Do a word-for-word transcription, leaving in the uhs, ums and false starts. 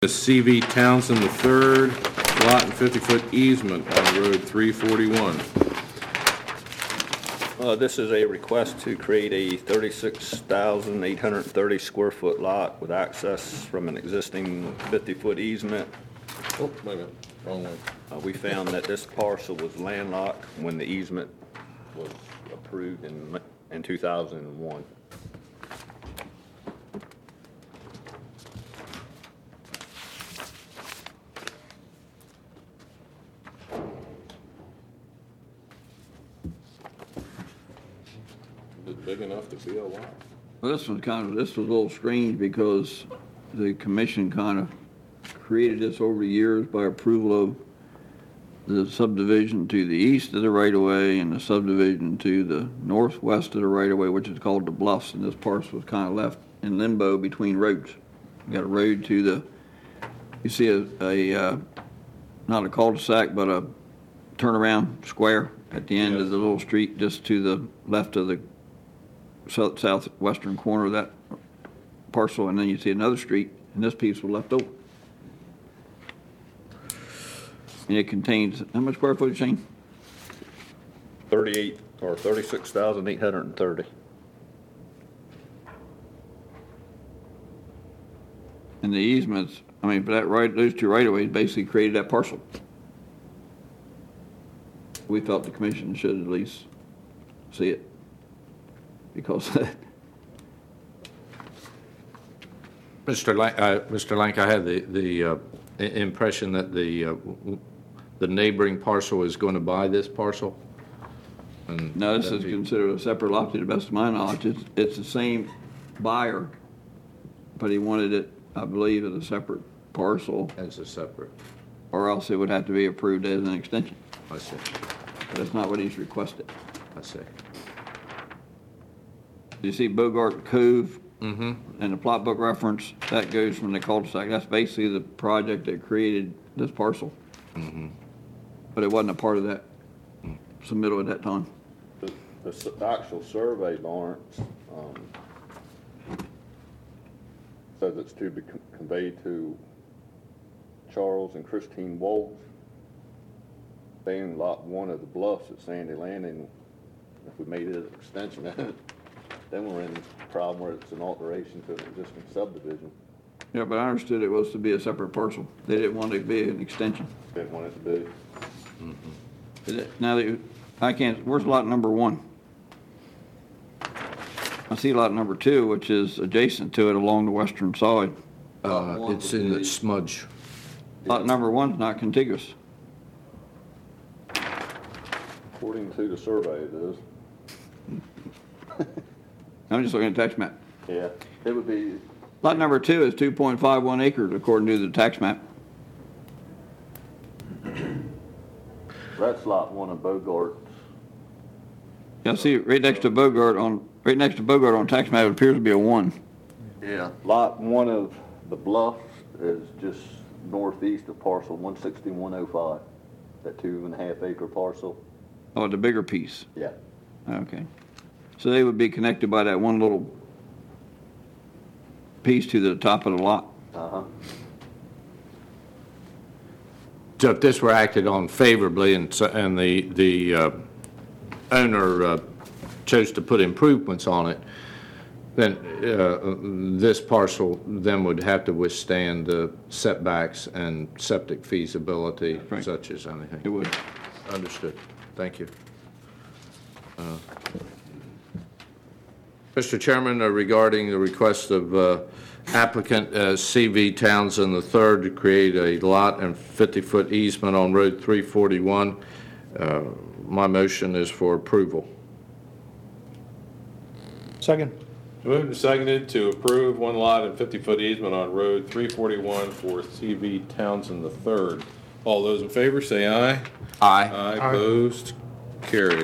C V Townsend the third, lot and fifty-foot easement on Road three forty-one. Uh, this is a request to create a thirty-six thousand eight hundred thirty square foot lot with access from an existing fifty-foot easement. Oh, wait a minute, wrong one. Uh, we found that this parcel was landlocked when the easement was approved in, in two thousand one. Is it big enough to be a lot? Well, this was kind of, this was a little strange because the commission kind of created this over the years by approval of the subdivision to the east of the right-of-way and the subdivision to the northwest of the right-of-way, which is called the Bluffs, and this parcel was kind of left in limbo between roads. You got a road to the, you see a, a uh, not a cul-de-sac, but a turnaround square at the end Yes. of the little street just to the left of the south southwestern corner of that parcel, and then you see another street, and this piece was left over. And it contains, how much square footage, Shane? thirty-eight or thirty-six thousand eight hundred thirty. And the easements, I mean, for that right, those two right-of-ways basically created that parcel. We felt the commission should at least see it. Because Mister Lank, uh, Mister Lank, I had the, the uh, i- impression that the, uh, w- the neighboring parcel is going to buy this parcel. And no, this is that'd be- considered a separate lot to the best of my knowledge. It's, it's the same buyer, but he wanted it, I believe, as a separate parcel, As a separate, or else it would have to be approved as an extension. I see, But that's not what he's requested. I see. You see Bogart Cove Mm-hmm. and the plot book reference, that goes from the cul-de-sac. That's basically the project that created this parcel. Mm-hmm. But it wasn't a part of that submittal at that time. The, the s- actual survey, Lawrence, um, says it's to be con- conveyed to Charles and Christine Wolf. They own lot one of the Bluffs at Sandy Landing. If we made it an extension of it, then we're in a problem where it's an alteration to an existing subdivision. Yeah, but I understood it was to be a separate parcel. They didn't want it to be an extension. Didn't want it to be. Is it- Now that, you- I can't, where's lot number one? I see lot number two, which is adjacent to it along the western side. Uh, it's in the smudge. Lot number one's not contiguous. According to the survey, it is. I'm just looking at the tax map. Yeah, it would be, Lot number two is two point five one acres according to the tax map. that's lot one of Bogart's. Yeah, see, right next to Bogart on, right next to Bogart on tax map, it appears to be a one. Yeah. Lot one of the Bluffs is just northeast of parcel one sixty-one oh five, that two and a half acre parcel. Oh, the bigger piece. Yeah. Okay. So they would be connected by that one little piece to the top of the lot. Uh-huh. So if this were acted on favorably and, so- and the, the uh, owner uh, chose to put improvements on it, then uh, this parcel then would have to withstand the setbacks and septic feasibility Right. such as anything. It would. Understood. Thank you. Uh, Mister Chairman, uh, regarding the request of uh, applicant uh, C V Townsend the third to create a lot and fifty-foot easement on Road three forty-one, uh, my motion is for approval. Second. Moved and seconded to approve one lot and fifty-foot easement on Road three forty-one for C V Townsend the third. All those in favor, say aye. Aye. Aye, opposed, carried.